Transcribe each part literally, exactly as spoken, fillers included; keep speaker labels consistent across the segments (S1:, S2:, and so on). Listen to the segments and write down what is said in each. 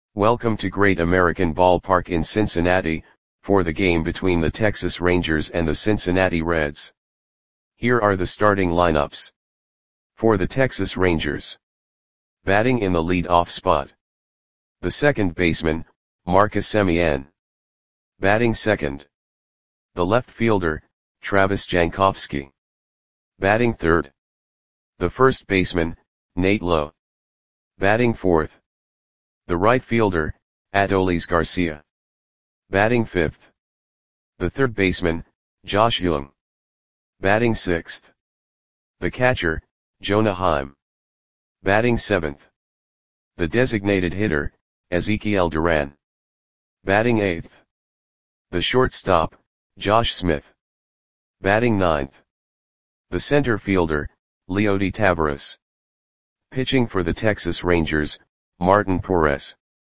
S1: Welcome to Great American Ballpark in Cincinnati, for the game between the Texas Rangers and the Cincinnati Reds. Here are the starting lineups. For the Texas Rangers. Batting in the lead-off spot. The second baseman, Marcus Semien. Batting second. The left fielder, Travis Jankowski. Batting third. The first baseman, Nate Lowe. Batting fourth. The right fielder, Adolis Garcia. Batting fifth. The third baseman, Josh Jung. Batting sixth. The catcher, Jonah Heim. Batting seventh. The designated hitter, Ezekiel Duran. Batting eighth. The shortstop, Josh Smith. Batting ninth. The center fielder, Leody Taveras. Pitching for the Texas Rangers, Martin Perez.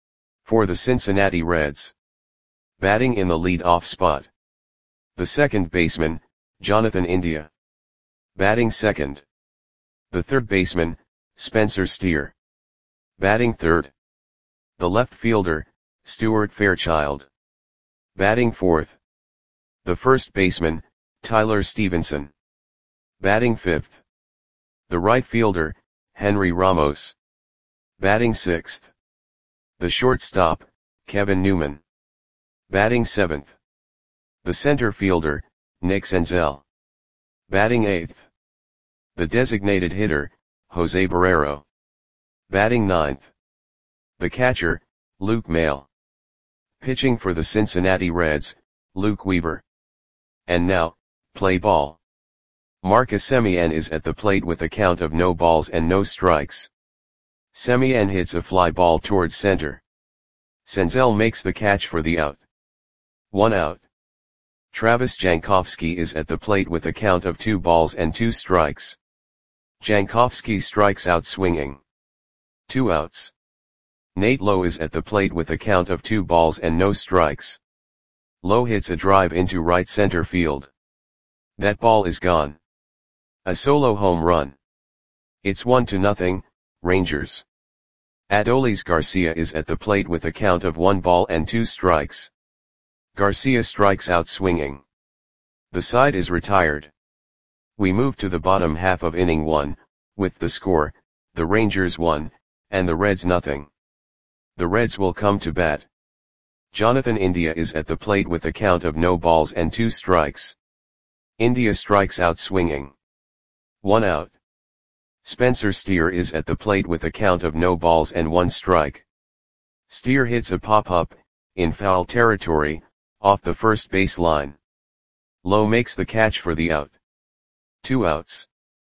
S1: For the Cincinnati Reds. Batting in the lead-off spot. The second baseman, Jonathan India. Batting second. The third baseman, Spencer Steer. Batting third. The left fielder, Stuart Fairchild. Batting fourth. The first baseman, Tyler Stevenson. Batting fifth. The right fielder, Henry Ramos. Batting sixth. The shortstop, Kevin Newman. Batting seventh. The center fielder, Nick Senzel. Batting eighth. The designated hitter, Jose Barrero. Batting ninth. The catcher, Luke Maile. Pitching for the Cincinnati Reds, Luke Weaver. And now, play ball. Marcus Semien is at the plate with a count of no balls and no strikes. Semien hits a fly ball towards center. Senzel makes the catch for the out. One out. Travis Jankowski is at the plate with a count of two balls and two strikes. Jankowski strikes out swinging. Two outs. Nate Lowe is at the plate with a count of two balls and no strikes. Lowe hits a drive into right center field. That ball is gone. A solo home run. It's one to nothing, Rangers. Adolis Garcia is at the plate with a count of one ball and two strikes. Garcia strikes out swinging. The side is retired. We move to the bottom half of inning one, with the score, the Rangers one, and the Reds nothing. The Reds will come to bat. Jonathan India is at the plate with a count of no balls and two strikes. India strikes out swinging. One out. Spencer Steer is at the plate with a count of no balls and one strike. Steer hits a pop-up, in foul territory, off the first base line. Lowe makes the catch for the out. Two outs.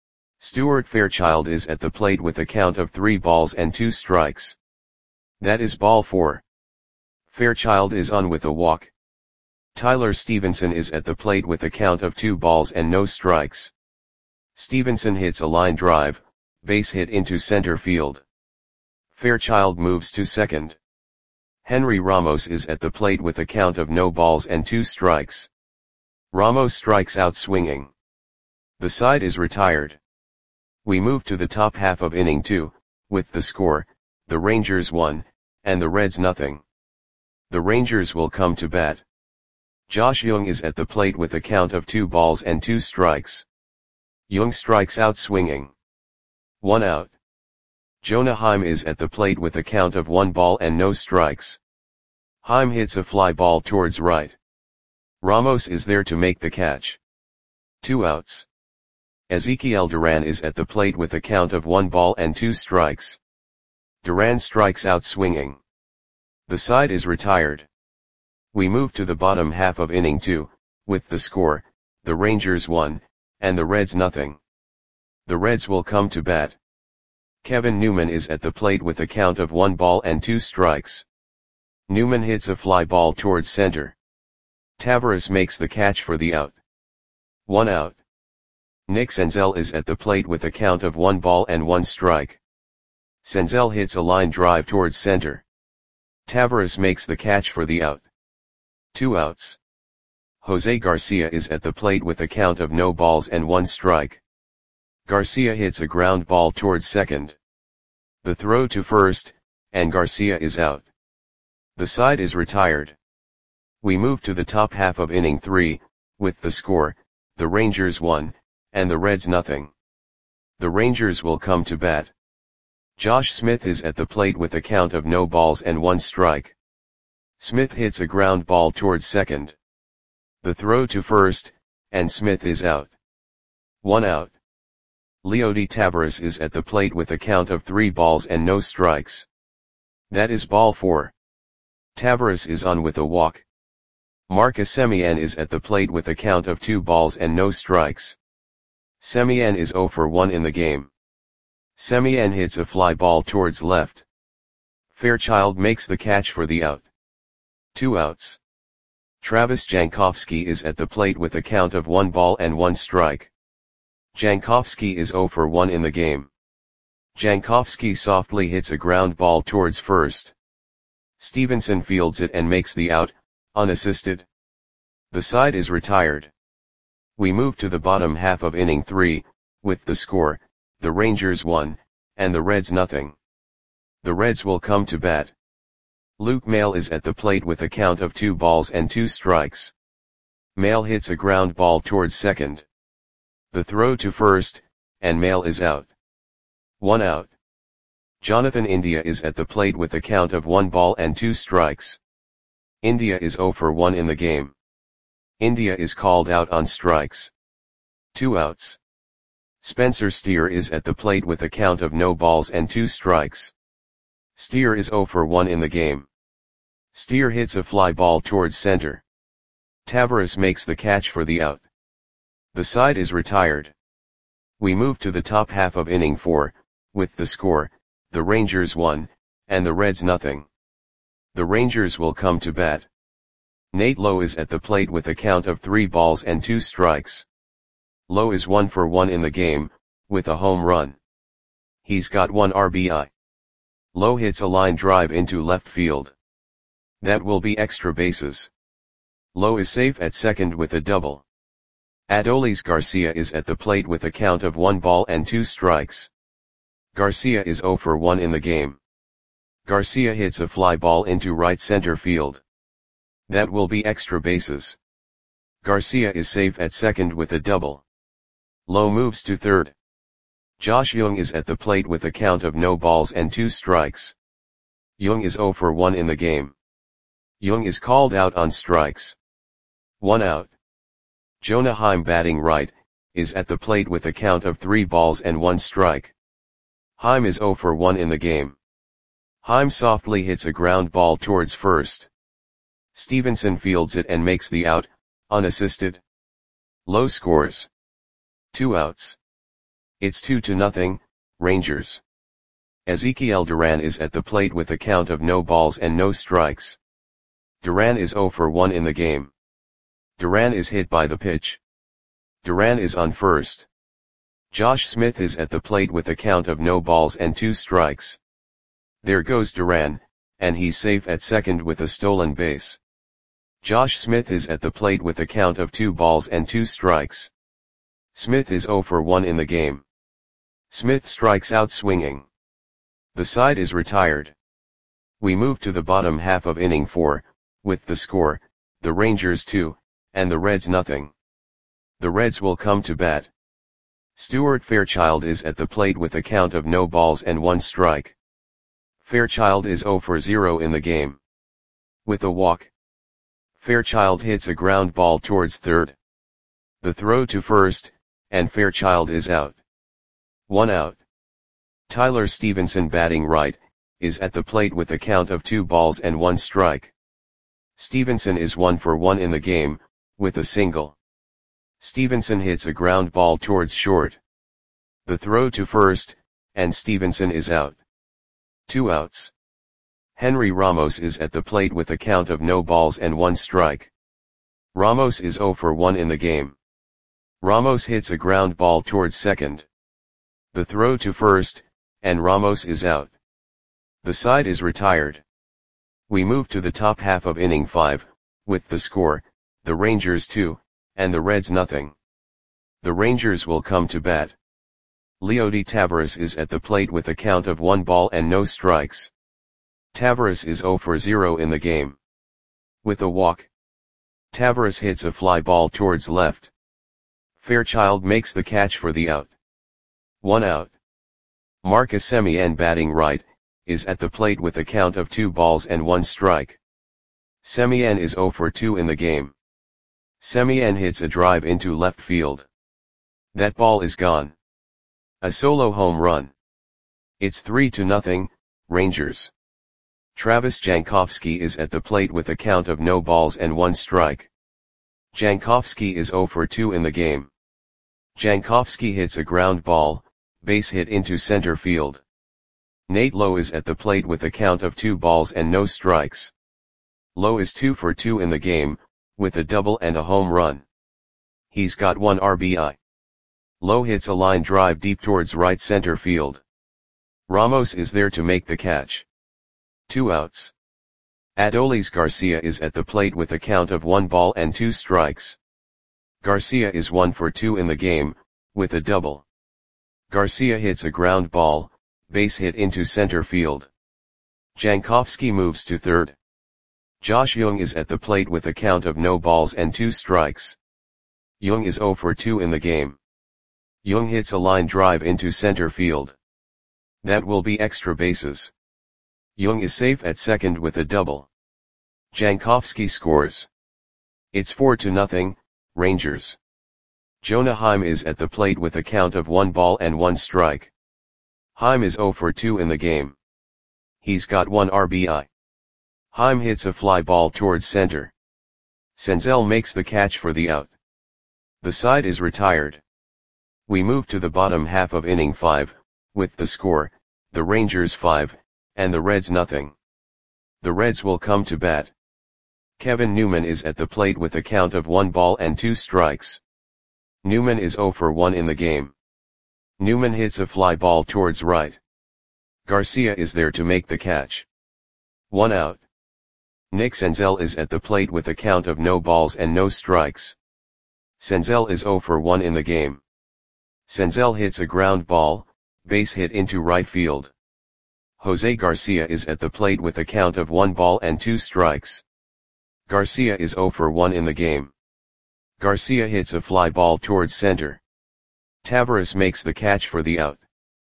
S1: Stuart Fairchild is at the plate with a count of three balls and two strikes. That is ball four. Fairchild is on with a walk. Tyler Stevenson is at the plate with a count of two balls and no strikes. Stevenson hits a line drive, base hit into center field. Fairchild moves to second. Henry Ramos is at the plate with a count of no balls and two strikes. Ramos strikes out swinging. The side is retired. We move to the top half of inning two, with the score, the Rangers one, and the Reds nothing. The Rangers will come to bat. Josh Jung is at the plate with a count of two balls and two strikes. Jung strikes out swinging. One out. Jonah Heim is at the plate with a count of one ball and no strikes. Heim hits a fly ball towards right. Ramos is there to make the catch. Two outs. Ezekiel Duran is at the plate with a count of one ball and two strikes. Duran strikes out swinging. The side is retired. We move to the bottom half of inning two, with the score, the Rangers one, and the Reds nothing. The Reds will come to bat. Kevin Newman is at the plate with a count of one ball and two strikes. Newman hits a fly ball towards center. Taveras makes the catch for the out. One out. Nick Senzel is at the plate with a count of one ball and one strike. Senzel hits a line drive towards center. Taveras makes the catch for the out. Two outs. Jose Garcia is at the plate with a count of no balls and one strike. Garcia hits a ground ball towards second. The throw to first, and Garcia is out. The side is retired. We move to the top half of inning three, with the score, the Rangers one, and the Reds nothing. The Rangers will come to bat. Josh Smith is at the plate with a count of no balls and one strike. Smith hits a ground ball towards second. The throw to first, and Smith is out. One out. Leody Taveras is at the plate with a count of three balls and no strikes. That is ball four. Taveras is on with a walk. Marcus Semien is at the plate with a count of two balls and no strikes. Semien is zero for one in the game. Semien hits a fly ball towards left. Fairchild makes the catch for the out. Two outs. Travis Jankowski is at the plate with a count of one ball and one strike. Jankowski is zero for one in the game. Jankowski softly hits a ground ball towards first. Stevenson fields it and makes the out, unassisted. The side is retired. We move to the bottom half of inning three, with the score, the Rangers one, and the Reds nothing. The Reds will come to bat. Luke Maile is at the plate with a count of two balls and two strikes. Maile hits a ground ball towards second. The throw to first, and Maile is out. One out. Jonathan India is at the plate with a count of one ball and two strikes. India is zero for one in the game. India is called out on strikes. Two outs. Spencer Steer is at the plate with a count of no balls and two strikes. Steer is zero for one in the game. Steer hits a fly ball towards center. Taveras makes the catch for the out. The side is retired. We move to the top half of inning four, with the score, the Rangers one, and the Reds nothing. The Rangers will come to bat. Nate Lowe is at the plate with a count of three balls and two strikes. Lowe is one for one in the game, with a home run. He's got one R B I. Lowe hits a line drive into left field. That will be extra bases. Lowe is safe at second with a double. Adolis Garcia is at the plate with a count of one ball and two strikes. Garcia is zero for one in the game. Garcia hits a fly ball into right center field. That will be extra bases. Garcia is safe at second with a double. Lowe moves to third. Josh Jung is at the plate with a count of no balls and two strikes. Jung is zero for one in the game. Jung is called out on strikes. One out. Jonah Heim, batting right, is at the plate with a count of three balls and one strike. Heim is zero for one in the game. Heim softly hits a ground ball towards first. Stevenson fields it and makes the out, unassisted. Lowe scores. Two outs. It's two to nothing, Rangers. Ezekiel Duran is at the plate with a count of no balls and no strikes. Duran is zero for one in the game. Duran is hit by the pitch. Duran is on first. Josh Smith is at the plate with a count of no balls and two strikes. There goes Duran, and he's safe at second with a stolen base. Josh Smith is at the plate with a count of two balls and two strikes. Smith is zero for one in the game. Smith strikes out swinging. The side is retired. We move to the bottom half of inning four, with the score, the Rangers two, and the Reds nothing. The Reds will come to bat. Stuart Fairchild is at the plate with a count of no balls and one strike. Fairchild is zero for zero in the game. With a walk. Fairchild hits a ground ball towards third. The throw to first, and Fairchild is out. One out. Tyler Stevenson, batting right, is at the plate with a count of two balls and one strike. Stevenson is one for one in the game, with a single. Stevenson hits a ground ball towards short. The throw to first, and Stevenson is out. Two outs. Henry Ramos is at the plate with a count of no balls and one strike. Ramos is zero for one in the game. Ramos hits a ground ball towards second. The throw to first, and Ramos is out. The side is retired. We move to the top half of inning five, with the score, the Rangers two, and the Reds nothing. The Rangers will come to bat. Leody Taveras is at the plate with a count of one ball and no strikes. Tavares is zero for zero in the game. With a walk, Tavares hits a fly ball towards left. Fairchild makes the catch for the out. One out. Marcus Semien, batting right, is at the plate with a count of two balls and one strike. Semien is zero for two in the game. Semien hits a drive into left field. That ball is gone. A solo home run. It's three to nothing, Rangers. Travis Jankowski is at the plate with a count of no balls and one strike. Jankowski is zero for two in the game. Jankowski hits a ground ball, base hit into center field. Nate Lowe is at the plate with a count of two balls and no strikes. Lowe is two for two in the game, with a double and a home run. He's got one R B I. Lowe hits a line drive deep towards right center field. Ramos is there to make the catch. Two outs. Adolis Garcia is at the plate with a count of one ball and two strikes. Garcia is one for two in the game, with a double. Garcia hits a ground ball, base hit into center field. Jankowski moves to third. Josh Jung is at the plate with a count of no balls and two strikes. Jung is zero for two in the game. Jung hits a line drive into center field. That will be extra bases. Jung is safe at second with a double. Jankowski scores. It's four to nothing, Rangers. Jonah Heim is at the plate with a count of one ball and one strike. Heim is zero for two in the game. He's got one R B I. Heim hits a fly ball towards center. Senzel makes the catch for the out. The side is retired. We move to the bottom half of inning five, with the score, the Rangers five, and the Reds nothing. The Reds will come to bat. Kevin Newman is at the plate with a count of one ball and two strikes. Newman is zero for one in the game. Newman hits a fly ball towards right. Garcia is there to make the catch. One out. Nick Senzel is at the plate with a count of no balls and no strikes. Senzel is zero for one in the game. Senzel hits a ground ball, base hit into right field. Jose Garcia is at the plate with a count of one ball and two strikes. Garcia is zero for one in the game. Garcia hits a fly ball towards center. Tavares makes the catch for the out.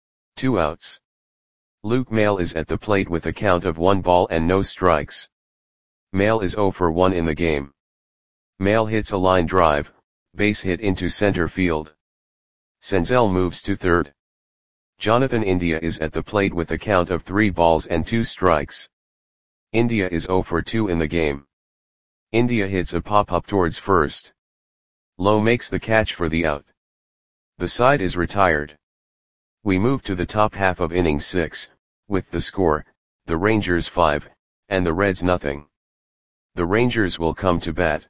S1: Two outs. Luke Maile is at the plate with a count of one ball and no strikes. Maile is zero for one in the game. Maile hits a line drive, base hit into center field. Senzel moves to third. Jonathan India is at the plate with a count of three balls and two strikes. India is zero for two in the game. India hits a pop-up towards first. Lowe makes the catch for the out. The side is retired. We move to the top half of inning six, with the score, the Rangers five, and the Reds nothing. The Rangers will come to bat.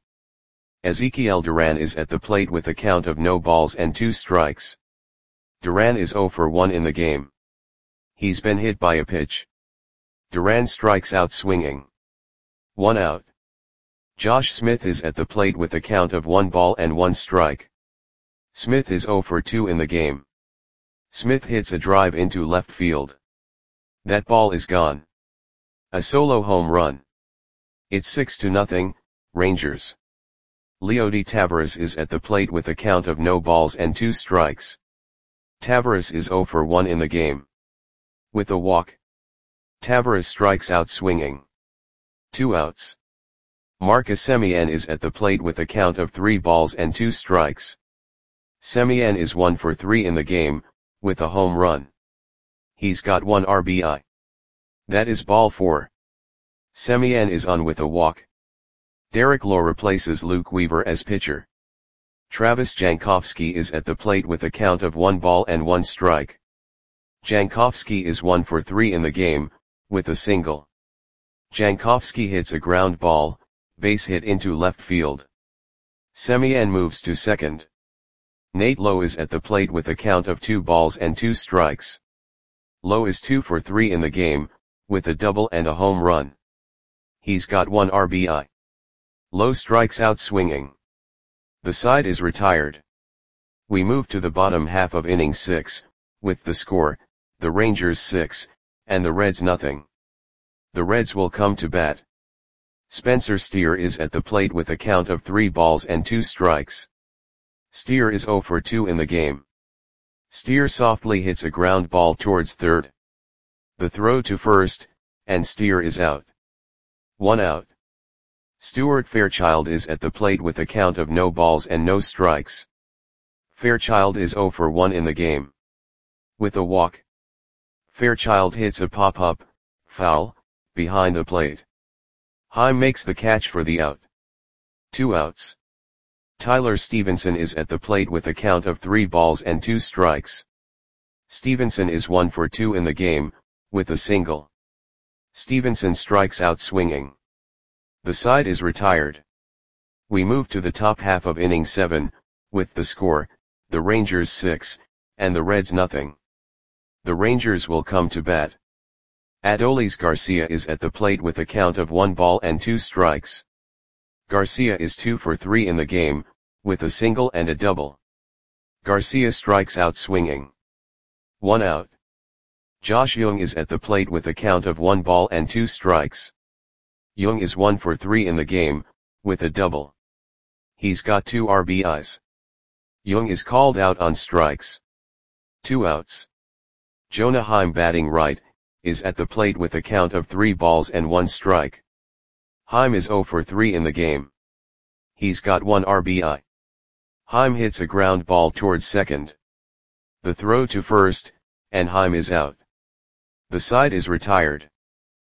S1: Ezekiel Duran is at the plate with a count of no balls and two strikes. Duran is zero for one in the game. He's been hit by a pitch. Duran strikes out swinging. One out. Josh Smith is at the plate with a count of one ball and one strike. Smith is zero for two in the game. Smith hits a drive into left field. That ball is gone. A solo home run. It's six to nothing, Rangers. Leody Taveras is at the plate with a count of no balls and two strikes. Taveras is zero for one in the game. With a walk, Taveras strikes out swinging. Two outs. Marcus Semien is at the plate with a count of three balls and two strikes. Semien is one for three in the game, with a home run. He's got one R B I. That is ball four. Semien is on with a walk. Derek Lowe replaces Luke Weaver as pitcher. Travis Jankowski is at the plate with a count of one ball and one strike. Jankowski is one for three in the game, with a single. Jankowski hits a ground ball, base hit into left field. Semien moves to second. Nate Lowe is at the plate with a count of two balls and two strikes. Lowe is two for three in the game, with a double and a home run. He's got one R B I. Lowe strikes out swinging. The side is retired. We move to the bottom half of inning six, with the score, the Rangers six, and the Reds nothing. The Reds will come to bat. Spencer Steer is at the plate with a count of three balls and two strikes. Steer is zero for two in the game. Steer softly hits a ground ball towards third. The throw to first, and Steer is out. One out. Stuart Fairchild is at the plate with a count of no balls and no strikes. Fairchild is zero for one in the game. With a walk, Fairchild hits a pop-up, foul, behind the plate. Heim makes the catch for the out. Two outs. Tyler Stevenson is at the plate with a count of three balls and two strikes. Stevenson is one for two in the game, with a single. Stevenson strikes out swinging. The side is retired. We move to the top half of inning seven, with the score, the Rangers six, and the Reds nothing. The Rangers will come to bat. Adolis Garcia is at the plate with a count of one ball and two strikes. Garcia is two for three in the game, with a single and a double. Garcia strikes out swinging. One out. Josh Jung is at the plate with a count of one ball and two strikes. Jung is one for three in the game, with a double. He's got two R B Is. Jung is called out on strikes. Two outs. Jonah Heim, batting right, is at the plate with a count of three balls and one strike. Heim is zero for three in the game. He's got one R B I. Heim hits a ground ball towards second. The throw to first, and Heim is out. The side is retired.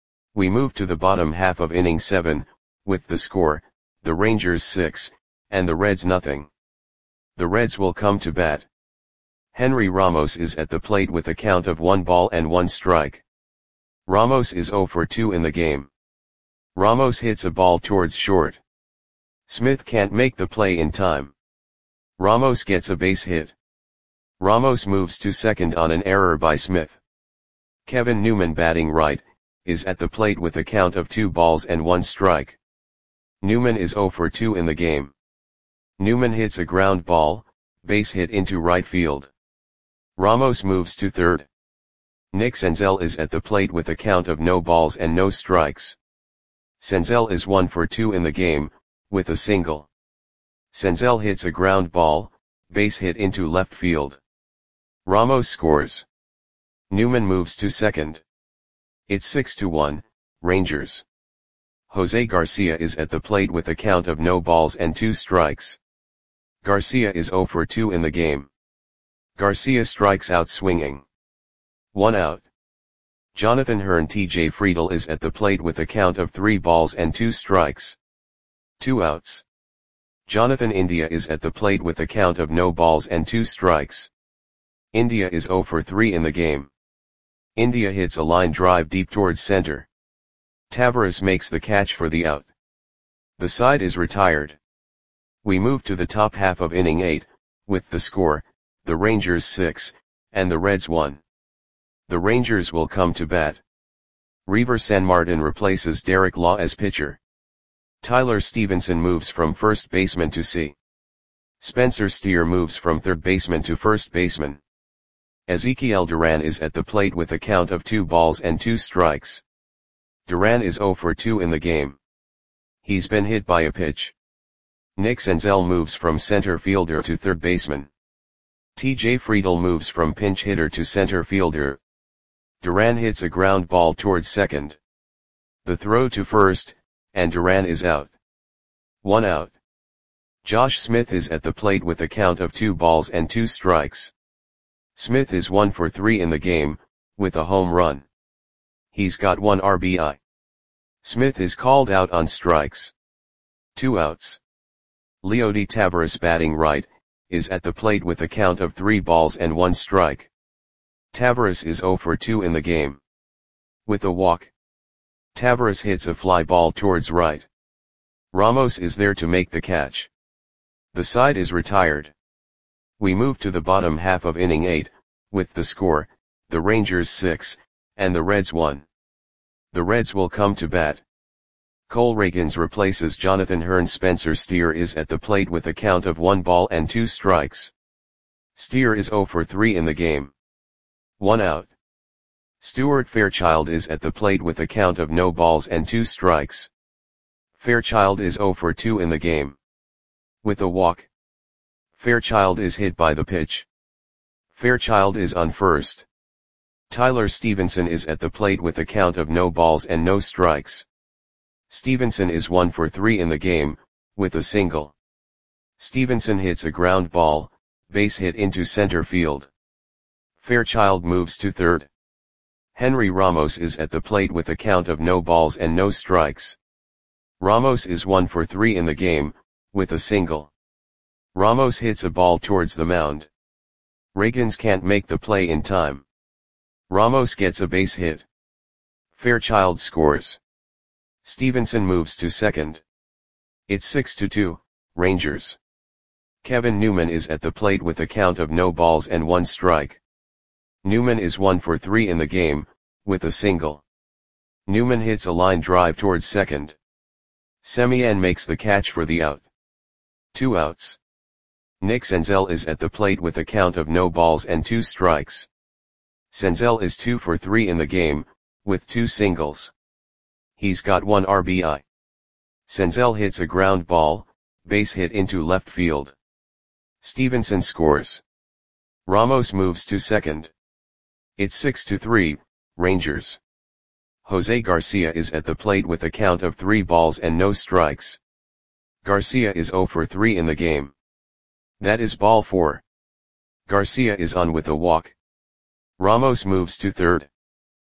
S1: We move to the bottom half of inning seven, with the score, the Rangers six, and the Reds nothing. The Reds will come to bat. Henry Ramos is at the plate with a count of one ball and one strike. Ramos is zero for two in the game. Ramos hits a ball towards short. Smith can't make the play in time. Ramos gets a base hit. Ramos moves to second on an error by Smith. Kevin Newman, batting right, is at the plate with a count of two balls and one strike. Newman is zero for two in the game. Newman hits a ground ball, base hit into right field. Ramos moves to third. Nick Senzel is at the plate with a count of no balls and no strikes. Senzel is one for two in the game, with a single. Senzel hits a ground ball, base hit into left field. Ramos scores. Newman moves to second. It's six to one, Rangers. Jose Garcia is at the plate with a count of no balls and two strikes. Garcia is zero for two in the game. Garcia strikes out swinging. One out. Jonathan Hearn T J Friedel is at the plate with a count of three balls and two strikes. Two outs. Jonathan India is at the plate with a count of no balls and two strikes. India is zero for three in the game. India hits a line drive deep towards center. Tavares makes the catch for the out. The side is retired. We move to the top half of inning eight, with the score, the Rangers six, and the Reds one. The Rangers will come to bat. Reiver Sanmartin replaces Derek Law as pitcher. Tyler Stevenson moves from first baseman to C. Spencer Steer moves from third baseman to first baseman. Ezekiel Duran is at the plate with a count of two balls and two strikes. Duran is zero for two in the game. He's been hit by a pitch. Nick Senzel moves from center fielder to third baseman. T J Friedel moves from pinch hitter to center fielder. Duran hits a ground ball towards second. The throw to first, and Duran is out. One out. Josh Smith is at the plate with a count of two balls and two strikes. Smith is one for three in the game, with a home run. He's got one R B I. Smith is called out on strikes. Two outs. Leody Taveras, batting right, is at the plate with a count of three balls and one strike. Taveras is zero for two in the game. With a walk, Taveras hits a fly ball towards right. Ramos is there to make the catch. The side is retired. We move to the bottom half of inning eight, with the score, the Rangers six, and the Reds one. The Reds will come to bat. Cole Reagans replaces Jonathan Hearn. Spencer Steer is at the plate with a count of one ball and two strikes. Steer is zero for three in the game. One out. Stuart Fairchild is at the plate with a count of no balls and two strikes. Fairchild is zero for two in the game. With a walk. Fairchild is hit by the pitch. Fairchild is on first. Tyler Stevenson is at the plate with a count of no balls and no strikes. Stevenson is one for three in the game, with a single. Stevenson hits a ground ball, base hit into center field. Fairchild moves to third. Henry Ramos is at the plate with a count of no balls and no strikes. Ramos is one for three in the game, with a single. Ramos hits a ball towards the mound. Ragans can't make the play in time. Ramos gets a base hit. Fairchild scores. Stevenson moves to second. It's six to two, Rangers. Kevin Newman is at the plate with a count of no balls and one strike. Newman is one for three in the game, with a single. Newman hits a line drive towards second. Semien makes the catch for the out. Two outs. Nick Senzel is at the plate with a count of no balls and two strikes. Senzel is two for three in the game, with two singles. He's got one R B I. Senzel hits a ground ball, base hit into left field. Stevenson scores. Ramos moves to second. It's six to three, Rangers. Jose Garcia is at the plate with a count of three balls and no strikes. Garcia is zero for three in the game. That is ball four. Garcia is on with a walk. Ramos moves to third.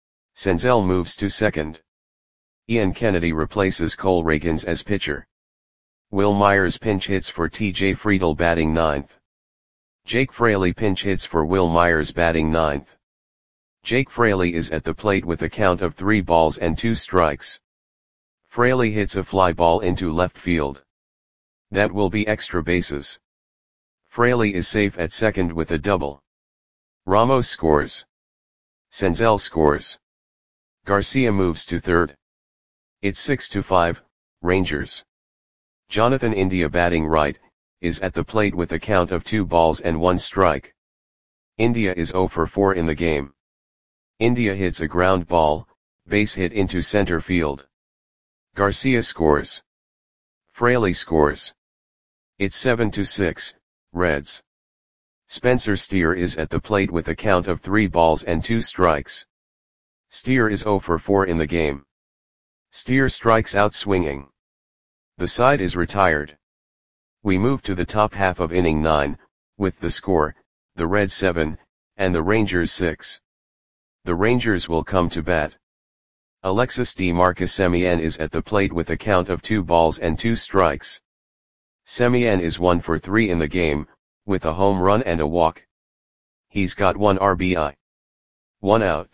S1: Senzel moves to second. Ian Kennedy replaces Cole Ragans as pitcher. Will Myers pinch hits for T J Friedel batting ninth. Jake Fraley pinch hits for Will Myers batting ninth. Jake Fraley is at the plate with a count of three balls and two strikes. Fraley hits a fly ball into left field. That will be extra bases. Fraley is safe at second with a double. Ramos scores. Senzel scores. Garcia moves to third. It's six to five, Rangers. Jonathan India batting right, is at the plate with a count of two balls and one strike. India is zero for four in the game. India hits a ground ball, base hit into center field. Garcia scores. Fraley scores. It's seven to six, Reds. Spencer Steer is at the plate with a count of three balls and two strikes. Steer is zero for four in the game. Steer strikes out swinging. The side is retired. We move to the top half of inning nine, with the score, the Reds seven, and the Rangers six. The Rangers will come to bat. Alexis D. Marcus Semien is at the plate with a count of two balls and two strikes. Semien is one for three in the game, with a home run and a walk. He's got one R B I. One out.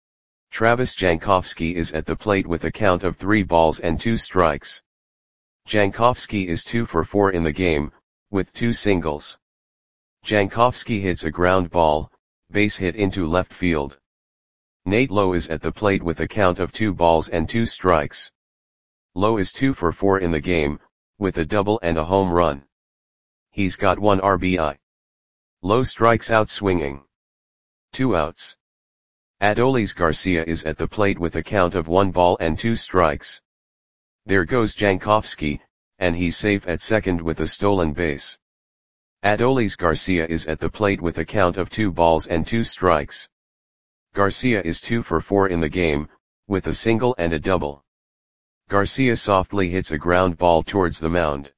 S1: Travis Jankowski is at the plate with a count of three balls and two strikes. Jankowski is two for four in the game, with two singles. Jankowski hits a ground ball, base hit into left field. Nate Lowe is at the plate with a count of two balls and two strikes. Lowe is two for four in the game, with a double and a home run. He's got one R B I. Lowe strikes out swinging. Two outs. Adolis Garcia is at the plate with a count of one ball and two strikes. There goes Jankowski, and he's safe at second with a stolen base. Adolis Garcia is at the plate with a count of two balls and two strikes. Garcia is two for four in the game, with a single and a double. Garcia softly hits a ground ball towards the mound.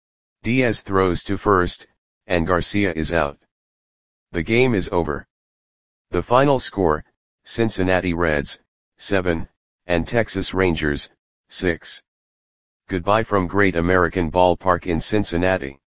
S1: Diaz throws to first, and Garcia is out. The game is over. The final score, Cincinnati Reds, seven, and Texas Rangers, six. Goodbye from Great American Ballpark in Cincinnati.